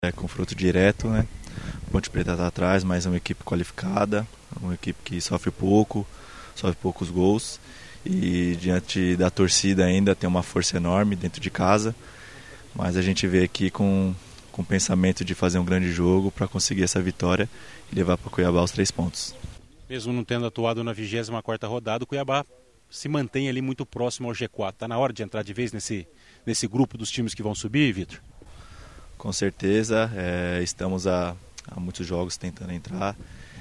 É confronto direto, né? Ponte Preta está atrás, mas é uma equipe qualificada, uma equipe que sofre poucos gols e diante da torcida ainda tem uma força enorme dentro de casa, mas a gente vê aqui com o pensamento de fazer um grande jogo para conseguir essa vitória e levar para o Cuiabá os 3 pontos. Mesmo não tendo atuado na 24ª rodada, o Cuiabá se mantém ali muito próximo ao G4. Está na hora de entrar de vez nesse grupo dos times que vão subir, Vitor? Com certeza, estamos há muitos jogos tentando entrar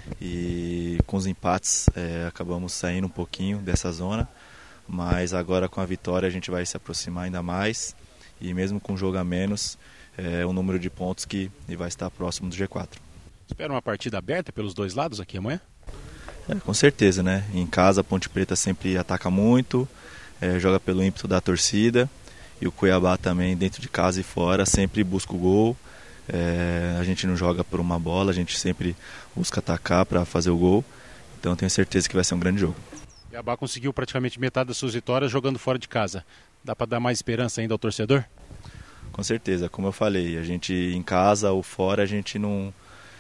e com os empates acabamos saindo um pouquinho dessa zona, mas agora com a vitória a gente vai se aproximar ainda mais e mesmo com um jogo a menos, o número de pontos que vai estar próximo do G4. Espera uma partida aberta pelos dois lados aqui amanhã? Com certeza, né? Em casa a Ponte Preta sempre ataca muito, joga pelo ímpeto da torcida. E o Cuiabá também, dentro de casa e fora, sempre busca o gol. A gente não joga por uma bola, a gente sempre busca atacar para fazer o gol. Então tenho certeza que vai ser um grande jogo. O Cuiabá conseguiu praticamente metade das suas vitórias jogando fora de casa. Dá para dar mais esperança ainda ao torcedor? Com certeza, como eu falei, a gente em casa ou fora a gente não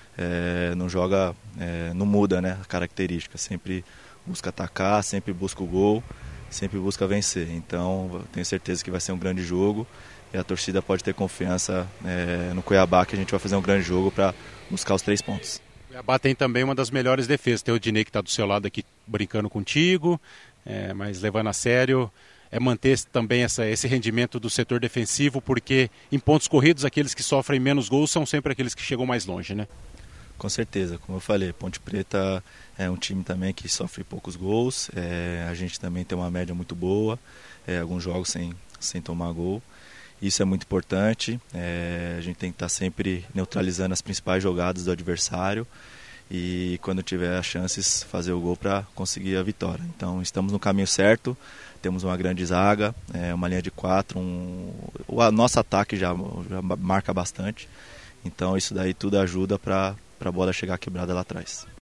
joga, não muda, né, a característica. Sempre busca atacar, sempre busca o gol, sempre busca vencer. Então eu tenho certeza que vai ser um grande jogo e a torcida pode ter confiança no Cuiabá que a gente vai fazer um grande jogo para buscar os 3 pontos. O Cuiabá tem também uma das melhores defesas. Tem o Dinei que está do seu lado aqui brincando contigo, mas levando a sério. Manter também esse rendimento do setor defensivo, porque em pontos corridos aqueles que sofrem menos gols são sempre aqueles que chegam mais longe, né? Com certeza, como eu falei, Ponte Preta é um time também que sofre poucos gols, a gente também tem uma média muito boa, alguns jogos sem tomar gol, isso é muito importante, a gente tem que estar sempre neutralizando as principais jogadas do adversário e quando tiver as chances fazer o gol para conseguir a vitória. Então estamos no caminho certo, temos uma grande zaga, uma linha de 4, o nosso ataque já marca bastante, então isso daí tudo ajuda para a bola chegar quebrada lá atrás.